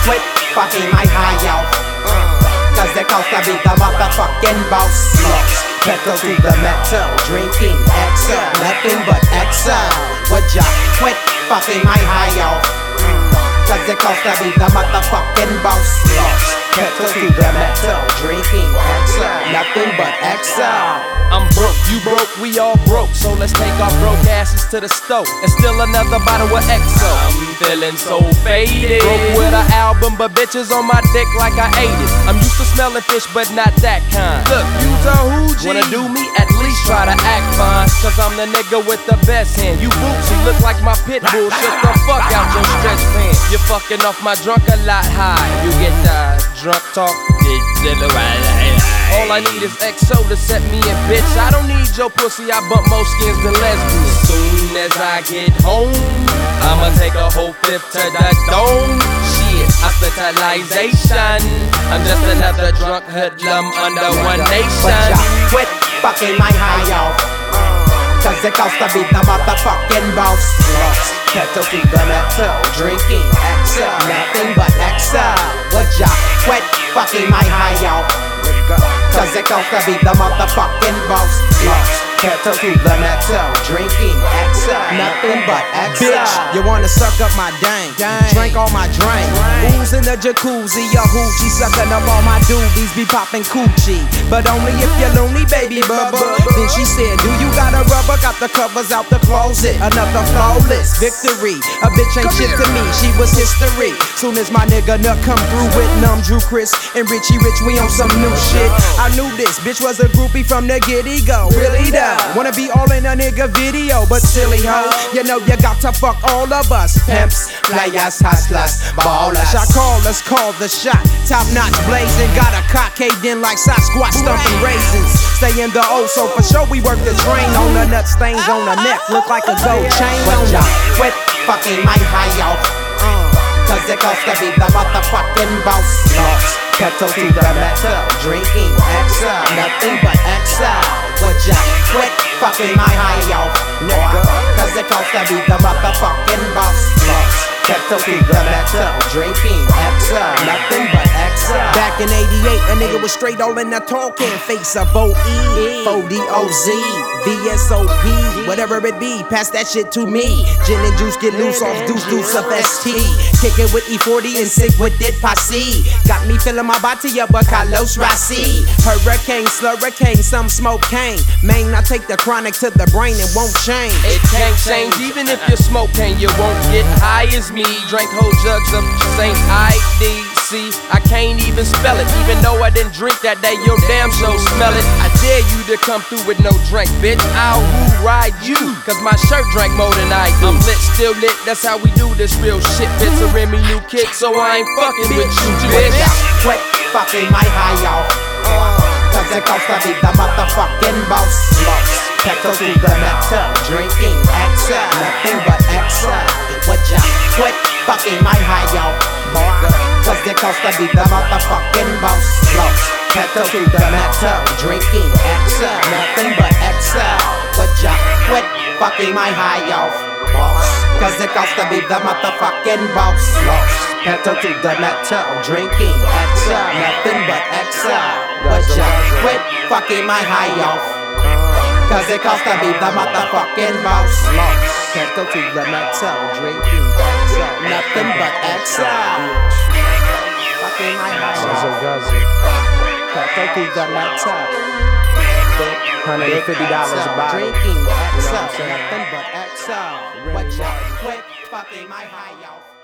quit fucking my high off. Cause it costs to be the motherfucking boss. Pedal to the metal, drinking XL, nothing but XL. Would ya quit fucking my high off? Cause it costs to be the motherfucking boss. Pedal to the metal, drinking XL, nothing but XL. I'm broke, you broke, we all broke. So let's take our broke asses to the stove and steal another bottle of XO. I'm feeling so faded. Broke with an album, but bitches on my dick like I ate it. I'm used to smelling fish, but not that kind. Look, you's a hoochie. Wanna do me? At least try to act fine. Cause I'm the nigga with the best hand. You bootsy, look like my pit bull. Shut the fuck out your stretch pants. You're fucking off my drunk a lot high. You get the drunk talk. All I need is XO to set me in, bitch. I don't need your pussy, I bump more skins than lesbians. Soon as I get home, I'ma take a whole fifth to the dome. Shit, hospitalization. I'm just another drunk hoodlum under one nation. But ya quit fucking my high off. Cause it costs to be the motherfucking boss. Pedal to the metal, drinking XL, nothing but XL. Would ya quit fucking my high off? Cause it costs to be the motherfucking boss. Pedal to the metal, drinking XL, nothing but XL. Bitch, you wanna suck up my dang, drink all my drink. Who's in the jacuzzi, a hoochie, sucking up all my doobies, be popping coochie. But only if you're lonely, baby bubba. Then she said, do you got a rubber? Got the covers out the closet. Another flawless victory. A bitch ain't shit to me, she was history. Soon as my nigga Nut come through with Numb, Drew, Chris, and Richie Rich, we on some new shit. I knew this bitch was a groupie from the get-go. Really though, wanna be all in a nigga video, but silly hoe, you know you got to fuck all of us. Pimps, players, hustlers, ballers. Shot callers, call the shot. Top notch blazing, got a cock caved in like Sasquatch stumping raisins. Stay in the O, so for sure we work the train on the nut stains on the neck. Look like a gold chain But on ya ya. quit fucking my high off. Cause it costs to be the motherfucking boss. Pedal to the metal, drinking XL, nothing but XL. Would ya quit fucking my high off? Cause it costs to be the motherfucking boss. Pedal to the metal, drinking XL, nothing but XL. Back in 88, a nigga was straight all in that tall can face of OE, 4DOZ, VSOP, whatever it be, pass that shit to me. Gin and juice get loose off deuce of ST. Kicking with E40 and sick with it posse. Got me filling my body up with Carlos Rossi. Hurricane, slurricane, some smoke cane. Man, I take the chronic to the brain and won't change. It can't change, even if you smoke cane, you won't get high as me. Drank whole jugs of St. IDC. I can't even spell it, even though I didn't drink that day. Your damn show smell it. I dare you to come through with no drink, bitch. I'll ride you, cause my shirt drank more than I do. I'm lit, still lit, that's how we do this real shit. Fits a Remy new kick, so I ain't fucking with you, bitch. Quit fucking my high off. Cause it costs to be the motherfucking boss. Pedal to the metal, drinking XL, nothing but XL. Would ya quit fucking my high off? Cause it costs to be the motherfucking boss. Pedal to the metal, drinking XL, nothing but XL. Would ya quit fucking my high off? Cause it costs to be the motherfucking boss. Pedal to the metal, drinking XL, nothing but XL. Would ya quit fucking my high off? Cause it costs to be the motherfucking boss. Pedal to the metal, drinking XL, nothing but XL. Fucking my high off. Pedal to the metal, $150 a bottle. drinking XL, nothing but XL. Would ya quit fucking my high off?